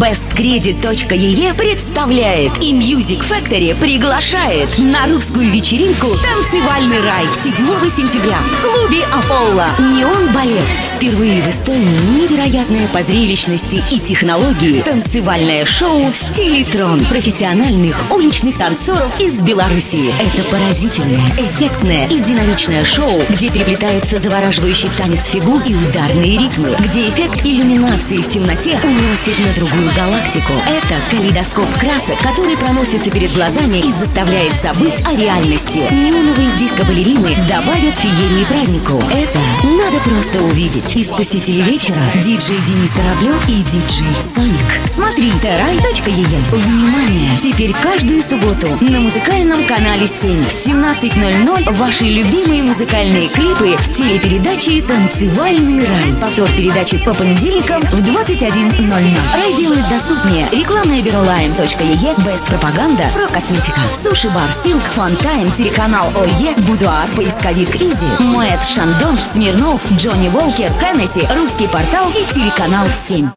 bestcredit.ee представляет и Music Factory приглашает на русскую вечеринку «Танцевальный рай» 7 сентября в клубе Аполло. Неон-балет. Впервые в истории невероятное по зрелищности и технологии танцевальное шоу в стиле трон профессиональных уличных танцоров из Беларуси. Это поразительное, эффектное и динамичное шоу, где переплетаются завораживающий танец фигур и ударные ритмы, где эффект иллюминации в темноте уносит на другую галактику. Это калейдоскоп красок, который проносится перед глазами и заставляет забыть о реальности. Неоновые диско-балерины добавят феерии празднику. Это надо просто увидеть. Искусители вечера диджей Денис Кораблев и диджей Соник. Смотри terrai.ee. Внимание! Теперь каждую субботу на музыкальном канале 7 в 17:00 ваши любимые музыкальные клипы в телепередаче «Танцевальный рай». Повтор передачи по понедельникам в 21:00. Рай делает доступнее рекламное бюро Lime.ee, Best Пропаганда, про косметика, суши-бар Silk, Фантайм, телеканал ОЕ, Будуар, поисковик Изи, Моэт Шандон, Смирнов, Джонни Волкер, Хеннесси, Русский портал и телеканал 7.